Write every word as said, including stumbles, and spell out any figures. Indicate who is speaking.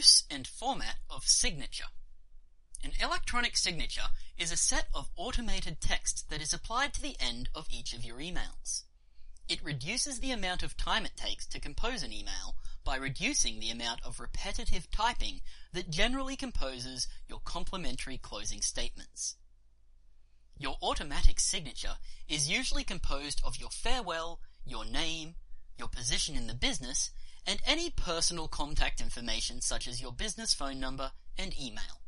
Speaker 1: Use and format of signature. An electronic signature is a set of automated text that is applied to the end of each of your emails. It reduces the amount of time it takes to compose an email by reducing the amount of repetitive typing that generally composes your complimentary closing statements. Your automatic signature is usually composed of your farewell, your name, your position in the business, and any personal contact information such as your business phone number and email.